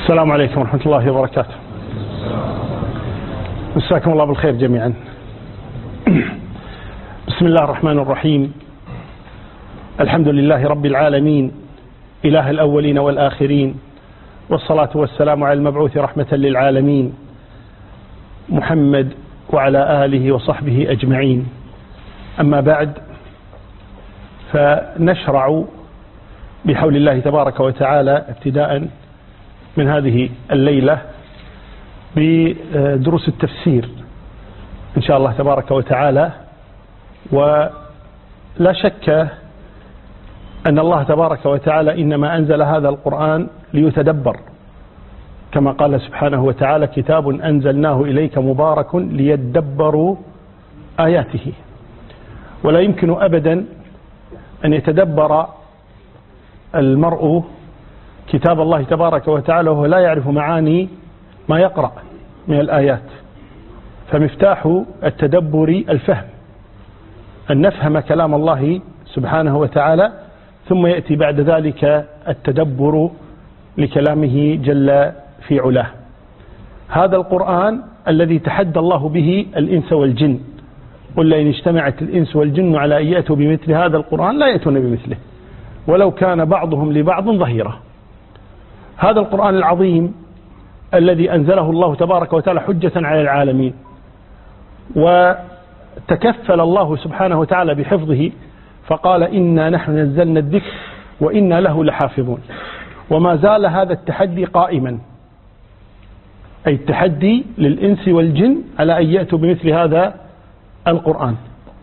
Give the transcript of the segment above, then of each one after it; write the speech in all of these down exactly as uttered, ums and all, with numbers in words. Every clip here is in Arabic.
السلام عليكم ورحمة الله وبركاته. مساكم الله بالخير جميعا. بسم الله الرحمن الرحيم. الحمد لله رب العالمين، إله الأولين والآخرين، والصلاة والسلام على المبعوث رحمة للعالمين محمد وعلى آله وصحبه أجمعين. أما بعد، فنشرع بحول الله تبارك وتعالى ابتداء من هذه الليلة بدروس التفسير إن شاء الله تبارك وتعالى. ولا شك أن الله تبارك وتعالى إنما أنزل هذا القرآن ليتدبر، كما قال سبحانه وتعالى: كتاب أنزلناه إليك مبارك ليدبروا آياته. ولا يمكن أبدا أن يتدبر المرء كتاب الله تبارك وتعالى وهو لا يعرف معاني ما يقرأ من الآيات. فمفتاح التدبر الفهم، أن نفهم كلام الله سبحانه وتعالى، ثم يأتي بعد ذلك التدبر لكلامه جل في علاه. هذا القرآن الذي تحدى الله به الإنس والجن: قل لئن اجتمعت الإنس والجن على أن يأتوا بمثل هذا القرآن لا يأتون بمثله ولو كان بعضهم لبعض ظهيرا. هذا القرآن العظيم الذي أنزله الله تبارك وتعالى حجة على العالمين، وتكفل الله سبحانه وتعالى بحفظه، فقال: إنا نحن نزلنا الذكر وإنا له لحافظون. وما زال هذا التحدي قائما، أي التحدي للإنس والجن على أن يأتوا بمثل هذا القرآن.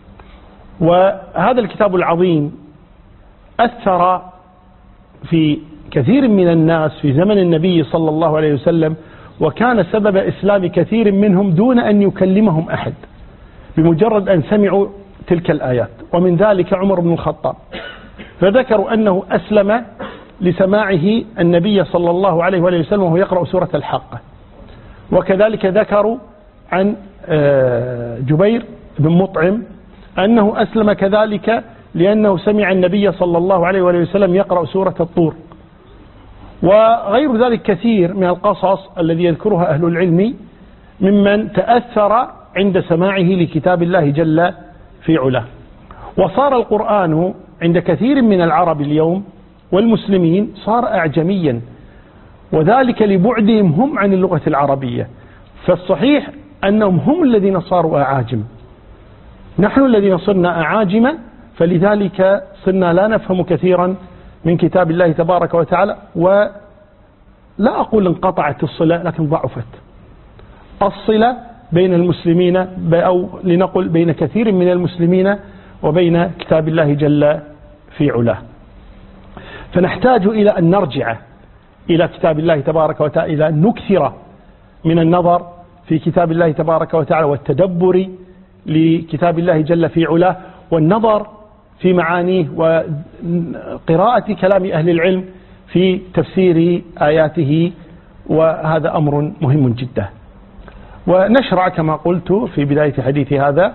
وهذا الكتاب العظيم أثر في كثير من الناس في زمن النبي صلى الله عليه وسلم، وكان سبب إسلام كثير منهم دون أن يكلمهم أحد، بمجرد أن سمعوا تلك الآيات. ومن ذلك عمر بن الخطاب، فذكروا أنه أسلم لسماعه النبي صلى الله عليه وآله وسلم وهو يقرأ سورة الحاقة. وكذلك ذكروا عن جبير بن مطعم أنه أسلم كذلك لأنه سمع النبي صلى الله عليه وآله وسلم يقرأ سورة الطور. وغير ذلك كثير من القصص الذي يذكرها أهل العلم ممن تأثر عند سماعه لكتاب الله جل في علاه. وصار القرآن عند كثير من العرب اليوم والمسلمين صار أعجميا، وذلك لبعدهم هم عن اللغة العربية. فالصحيح أنهم هم الذين صاروا أعاجم، نحن الذين صرنا أعاجم، فلذلك صرنا لا نفهم كثيرا من كتاب الله تبارك وتعالى. ولا أقول انقطعت الصلة، لكن ضعفت الصلة بين المسلمين، أو لنقل بين كثير من المسلمين وبين كتاب الله جل في علاه. فنحتاج إلى أن نرجع إلى كتاب الله تبارك وتعالى، إلى أن نكثر من النظر في كتاب الله تبارك وتعالى والتدبر لكتاب الله جل في علاه، والنظر في معانيه، وقراءة كلام أهل العلم في تفسير آياته. وهذا أمر مهم جدا. ونشرع كما قلت في بداية حديثي هذا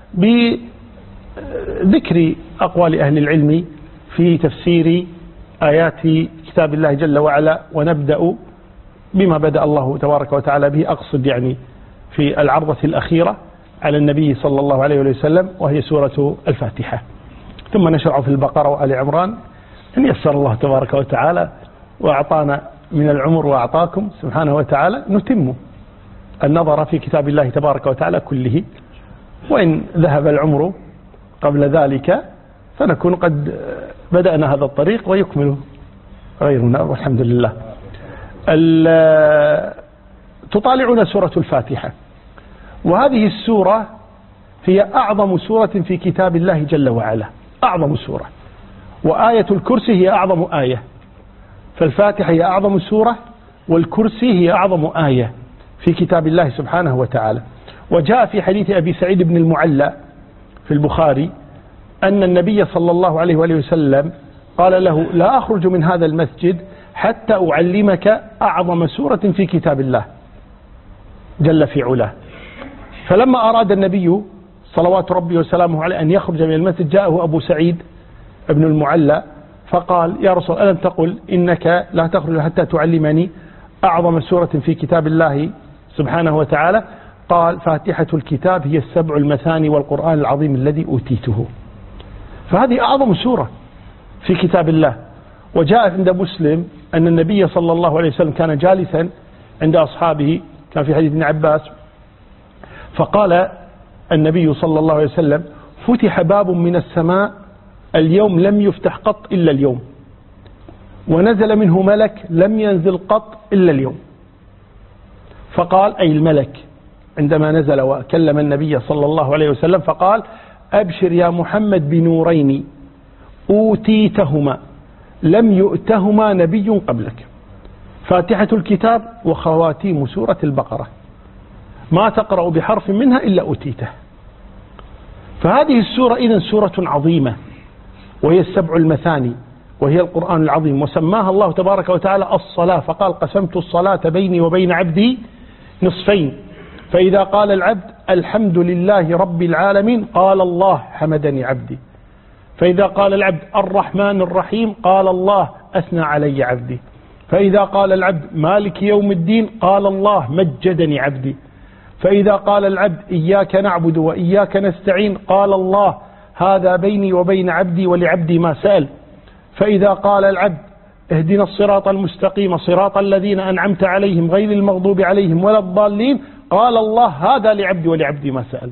بذكر أقوال أهل العلم في تفسير آيات كتاب الله جل وعلا. ونبدأ بما بدأ الله تبارك وتعالى به، أقصد يعني في العرضة الأخيرة على النبي صلى الله عليه وسلم، وهي سورة الفاتحة. ثم نشرع في البقرة وآل عمران، إن يسر الله تبارك وتعالى وأعطانا من العمر وأعطاكم سبحانه وتعالى، نتم النظر في كتاب الله تبارك وتعالى كله. وإن ذهب العمر قبل ذلك فنكون قد بدأنا هذا الطريق ويكمل غيرنا، والحمد لله. تطالعنا سورة الفاتحة، وهذه السورة هي أعظم سورة في كتاب الله جل وعلا، أعظم سورة. وآية الكرسي هي أعظم آية. فالفاتحة هي أعظم سورة، والكرسي هي أعظم آية في كتاب الله سبحانه وتعالى. وجاء في حديث أبي سعيد بن المعلى في البخاري أن النبي صلى الله عليه وآله وسلم قال له: لا أخرج من هذا المسجد حتى أعلمك أعظم سورة في كتاب الله جل في علاه. فلما أراد النبي صلوات ربي وسلامه عليه أن يخرج من المسجد، جاءه أبو سعيد بن المعلى فقال: يا رسول الله، ألم تقل إنك لا تخرج حتى تعلمني أعظم سورة في كتاب الله سبحانه وتعالى، قال فاتحة الكتاب هي السبع المثاني والقرآن العظيم الذي أوتيته. فهذه أعظم سورة في كتاب الله. وجاء عند مسلم أن النبي صلى الله عليه وسلم كان جالسا عند أصحابه، كان في حديث ابن عباس، فقال النبي صلى الله عليه وسلم فتح باب من السماء اليوم لم يفتح قط إلا اليوم، ونزل منه ملك لم ينزل قط إلا اليوم. فقال أي الملك عندما نزل وكلم النبي صلى الله عليه وسلم فقال أبشر يا محمد بنورين أوتيتهما لم يؤتهما نبي قبلك، فاتحة الكتاب وخواتيم سورة البقرة، ما تقرأ بحرف منها إلا أوتيته. فهذه السورة إذن سورة عظيمة، وهي السبع المثاني، وهي القرآن العظيم. وسماها الله تبارك وتعالى الصلاة، فقال قسمت الصلاة بيني وبين عبدي نصفين، فإذا قال العبد الحمد لله رب العالمين قال الله حمدني عبدي، فإذا قال العبد الرحمن الرحيم قال الله أثنى علي عبدي، فإذا قال العبد مالك يوم الدين قال الله مجدني عبدي، فإذا قال العبد إياك نعبد وإياك نستعين قال الله هذا بيني وبين عبدي ولعبدي ما سأل، فإذا قال العبد اهدنا الصراط المستقيم صراط الذين أنعمت عليهم غير المغضوب عليهم ولا الضالين قال الله هذا لعبدي ولعبدي ما سأل.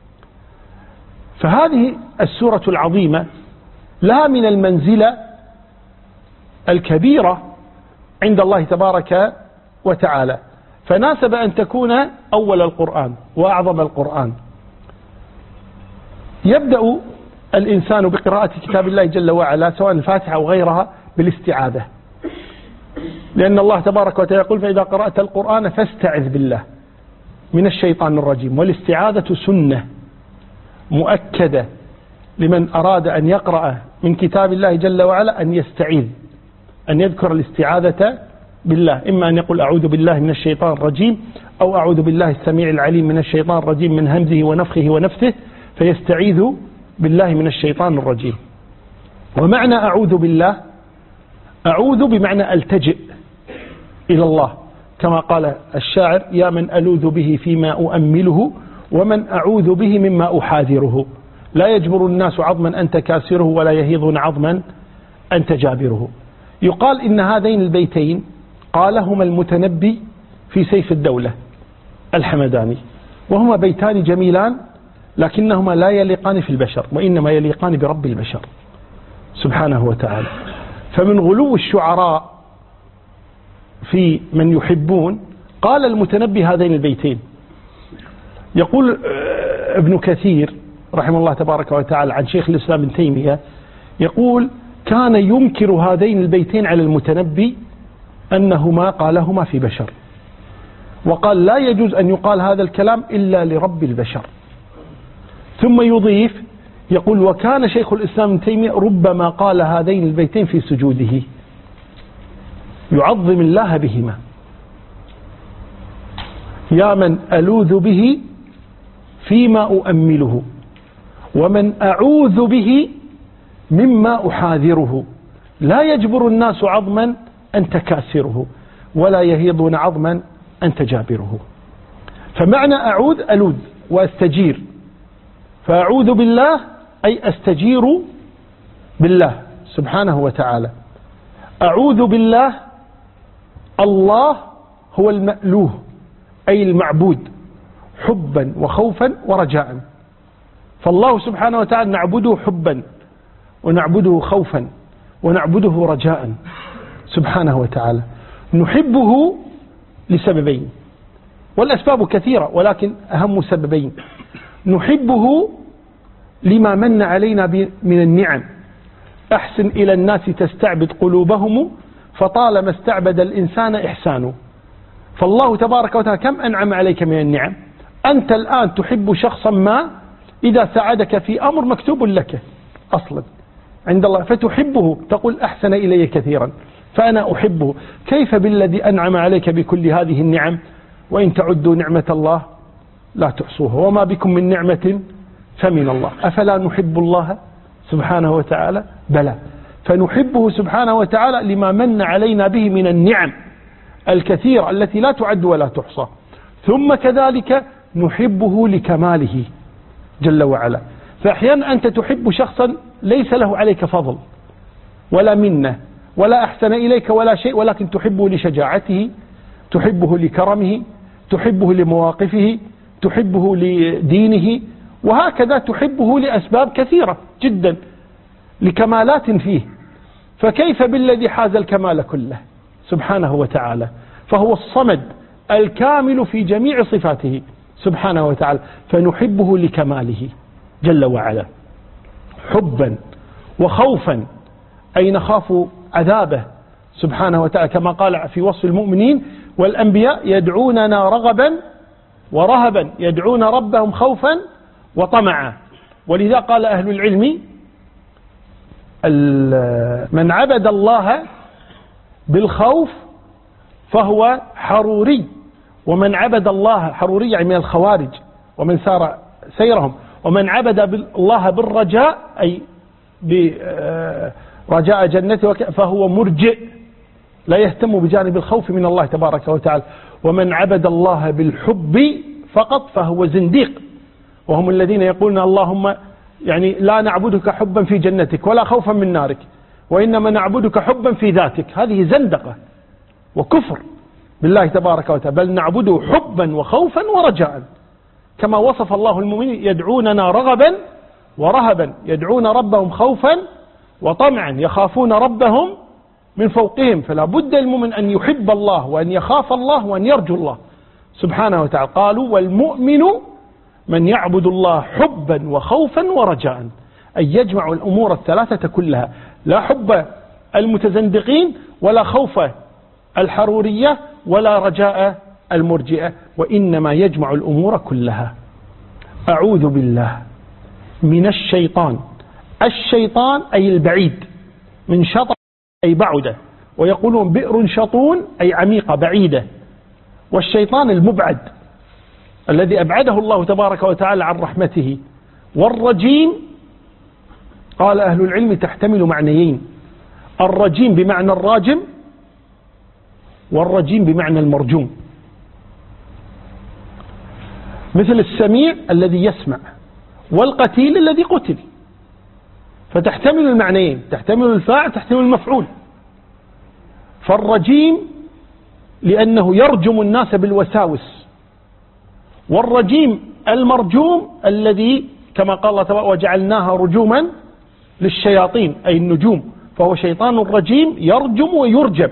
فهذه السورة العظيمة لها من المنزلة الكبيرة عند الله تبارك وتعالى، فناسب أن تكون أول القرآن وأعظم القرآن. يبدأ الإنسان بقراءة كتاب الله جل وعلا سواء الفاتحة أو غيرها بالاستعاذة، لأن الله تبارك وتعالى يقول فإذا قرأت القرآن فاستعذ بالله من الشيطان الرجيم. والاستعاذة سنة مؤكدة لمن أراد أن يقرأ من كتاب الله جل وعلا أن يستعيذ، أن يذكر الاستعاذة بالله، إما أن يقول أعوذ بالله من الشيطان الرجيم أو أعوذ بالله السميع العليم من الشيطان الرجيم من همزه ونفخه ونفثه، فيستعيذ بالله من الشيطان الرجيم. ومعنى أعوذ بالله أعوذ بمعنى ألتجئ إلى الله، كما قال الشاعر يا من ألوذ به فيما أؤمله ومن أعوذ به مما أحاذره، لا يجبر الناس عظما أنت كاسره ولا يهيضون عظما أنت جابره. يقال إن هذين البيتين قالهما المتنبي في سيف الدولة الحمداني، وهما بيتان جميلان لكنهما لا يليقان في البشر وإنما يليقان برب البشر سبحانه وتعالى. فمن غلو الشعراء في من يحبون قال المتنبي هذين البيتين. يقول ابن كثير رحمه الله تبارك وتعالى عن شيخ الإسلام ابن تيمية، يقول كان ينكر هذين البيتين على المتنبي أنهما قالهما في بشر، وقال لا يجوز أن يقال هذا الكلام إلا لرب البشر. ثم يضيف يقول وكان شيخ الإسلام ابن تيمية ربما قال هذين البيتين في سجوده يعظم الله بهما، يا من ألوذ به فيما أؤمله ومن أعوذ به مما أحاذره، لا يجبر الناس عظما أنت كاسره ولا يهيضون عظما أنت جابره. فمعنى أعوذ ألوذ وأستجير، فأعوذ بالله أي أستجير بالله سبحانه وتعالى. أعوذ بالله الله هو المألوه أي المعبود حبا وخوفا ورجاء، فالله سبحانه وتعالى نعبده حبا ونعبده خوفا ونعبده رجاء سبحانه وتعالى. نحبه لسببين، والأسباب كثيرة ولكن أهم سببين. نحبه لما من علينا من النعم، أحسن إلى الناس تستعبد قلوبهم فطالما استعبد الإنسان إحسانه. فالله تبارك وتعالى كم أنعم عليك من النعم، أنت الآن تحب شخصا ما إذا ساعدك في أمر مكتوب لك أصلا عند الله فتحبه، تقول أحسن إلي كثيرا فأنا أحبه. كيف بالذي أنعم عليك بكل هذه النعم وإن تعدوا نعمة الله لا تحصوها وما بكم من نعمة فمن الله. أفلا نحب الله سبحانه وتعالى؟ بلى، فنحبه سبحانه وتعالى لما من علينا به من النعم الكثيرة التي لا تعد ولا تحصى. ثم كذلك نحبه لكماله جل وعلا. فأحيانا أنت تحب شخصا ليس له عليك فضل ولا منة ولا أحسن إليك ولا شيء، ولكن تحبه لشجاعته، تحبه لكرمه، تحبه لمواقفه، تحبه لدينه، وهكذا تحبه لأسباب كثيرة جدا، لكمالات فيه. فكيف بالذي حاز الكمال كله سبحانه وتعالى؟ فهو الصمد الكامل في جميع صفاته سبحانه وتعالى، فنحبه لكماله جل وعلا حبا وخوفا، أي نخاف عذابه سبحانه وتعالى، كما قال في وصف المؤمنين: والأنبياء يدعوننا رغبا ورهبا، يدعون ربهم خوفا وطمعا. ولذا قال أهل العلم: من عبد الله بالخوف فهو حروري، ومن عبد الله حروري يعني من الخوارج ومن سار سيرهم، ومن عبد الله بالرجاء أي برجاء جنته فهو مرجئ لا يهتم بجانب الخوف من الله تبارك وتعالى. ومن عبد الله بالحب فقط فهو زنديق، وهم الذين يقولون: اللهم يعني لا نعبدك حبا في جنتك ولا خوفا من نارك، وإنما نعبدك حبا في ذاتك. هذه زندقة وكفر بالله تبارك وتعالى، بل نعبده حبا وخوفا ورجاء، كما وصف الله المؤمنين: يدعوننا رغبا ورهبا، يدعون ربهم خوفا وطمعا، يخافون ربهم من فوقهم. فلا بد المؤمن أن يحب الله وأن يخاف الله وأن يرجو الله سبحانه وتعالى. قالوا: والمؤمن من يعبد الله حبا وخوفا ورجاء، أي يجمع الأمور الثلاثة كلها، لا حب المتزندقين ولا خوف الحرورية ولا رجاء المرجئة، وإنما يجمع الأمور كلها. أعوذ بالله من الشيطان. الشيطان أي البعيد، من شطر أي بعدة، ويقولون بئر شطون أي عميقة بعيدة، والشيطان المبعد الذي أبعده الله تبارك وتعالى عن رحمته. والرجيم قال أهل العلم تحتمل معنيين: الرجيم بمعنى الراجم، والرجيم بمعنى المرجوم، مثل السميع الذي يسمع والقتيل الذي قتل، فتحتمل المعنيين، تحتمل الفاعل تحتمل المفعول. فالرجيم لأنه يرجم الناس بالوساوس، والرجيم المرجوم الذي كما قال الله تعالى: وجعلناها رجوما للشياطين أي النجوم، فهو شيطان رجيم يرجم ويرجم.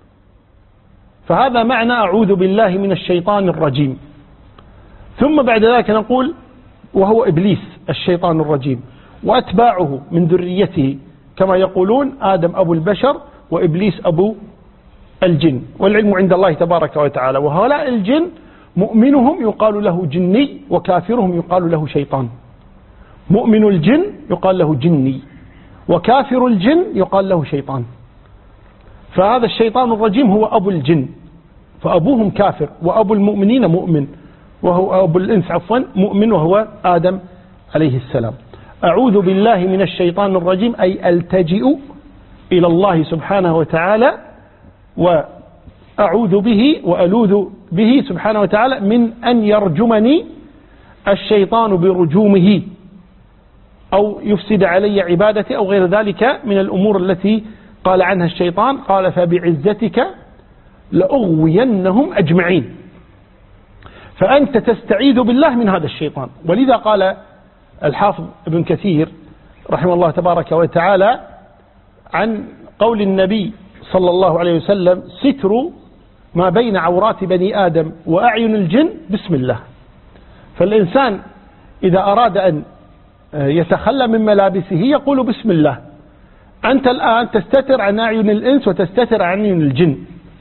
فهذا معنى أعوذ بالله من الشيطان الرجيم. ثم بعد ذلك نقول: وهو إبليس الشيطان الرجيم، وأتباعه من ذريته، كما يقولون آدم أبو البشر وإبليس أبو الجن، والعلم عند الله تبارك وتعالى. وهؤلاء الجن مؤمنهم يقال له جني، وكافرهم يقال له شيطان. مؤمن الجن يقال له جني، وكافر الجن يقال له شيطان. فهذا الشيطان الرجيم هو أبو الجن، فأبوهم كافر، وأبو المؤمنين مؤمن، وهو أبو الإنس عفوا مؤمن، وهو آدم عليه السلام. أعوذ بالله من الشيطان الرجيم أي ألتجئ إلى الله سبحانه وتعالى، وأعوذ به وألوذ به سبحانه وتعالى من أن يرجمني الشيطان برجومه، أو يفسد علي عبادتي، أو غير ذلك من الأمور التي قال عنها الشيطان. قال: فبعزتك لأغوينهم أجمعين. فأنت تستعيذ بالله من هذا الشيطان. ولذا قال الحافظ ابن كثير رحمه الله تبارك وتعالى عن قول النبي صلى الله عليه وسلم: ستر ما بين عورات بني آدم وأعين الجن بسم الله. فالإنسان إذا أراد أن يتخلى من ملابسه يقول بسم الله. أنت الآن تستتر عن أعين الإنس وتستتر عن أعين الجن.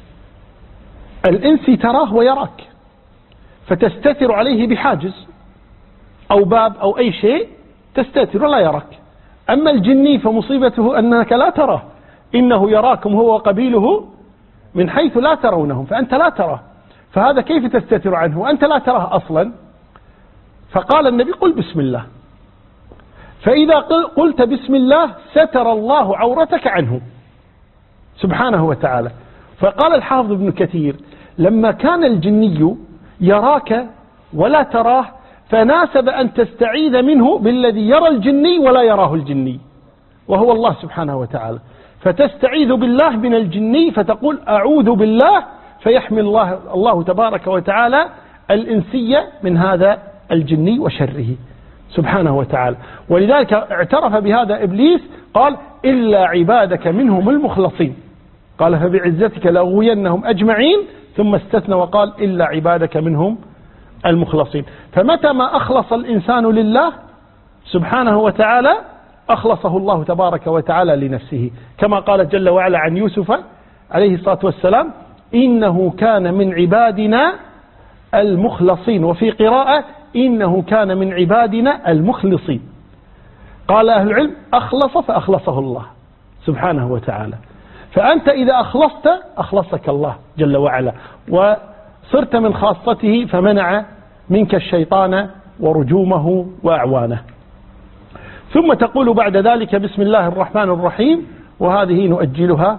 الإنس تراه ويراك، فتستتر عليه بحاجز أو باب أو أي شيء، تستتر ولا يراك. أما الجني فمصيبته أنك لا تراه، إنه يراكم هو وقبيله من حيث لا ترونهم، فأنت لا تراه، فهذا كيف تستتر عنه وأنت لا تراه أصلا؟ فقال النبي: قل بسم الله. فإذا قلت بسم الله ستر الله عورتك عنه سبحانه وتعالى. فقال الحافظ ابن كثير لما كان الجني يراك ولا تراه فناسب أن تستعيذ منه بالذي يرى الجني ولا يراه الجني وهو الله سبحانه وتعالى، فتستعيذ بالله من الجني فتقول أعوذ بالله فيحمي الله, الله تبارك وتعالى الإنسية من هذا الجني وشره سبحانه وتعالى. ولذلك اعترف بهذا إبليس قال إلا عبادك منهم المخلصين، قال فبعزتك لأغوينهم أجمعين، ثم استثنى وقال إلا عبادك منهم المخلصين. فمتى ما أخلص الإنسان لله سبحانه وتعالى أخلصه الله تبارك وتعالى لنفسه، كما قال جل وعلا عن يوسف عليه الصلاة والسلام إنه كان من عبادنا المخلصين، وفي قراءة إنه كان من عبادنا المخلصين. قال أهل العلم أخلص فأخلصه الله سبحانه وتعالى. فأنت إذا أخلصت أخلصك الله جل وعلا وصرت من خاصته فمنع منك الشيطان ورجومه وأعوانه. ثم تقول بعد ذلك بسم الله الرحمن الرحيم، وهذه نؤجلها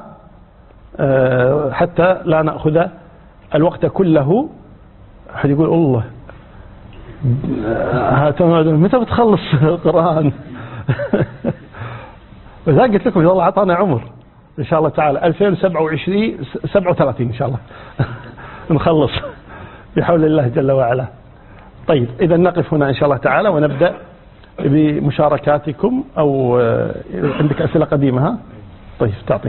حتى لا نأخذ الوقت كله. أحد يقول الله متى بتخلص القرآن؟ وإذا قلت لكم الله أعطانا عمر إن شاء الله تعالى ألفين وسبعة وعشرين سبعة وثلاثين إن شاء الله نخلص بحول الله جل وعلا. طيب إذا نقف هنا إن شاء الله تعالى ونبدأ بمشاركاتكم، أو عندك أسئلة قديمة؟ ها طيب تعطي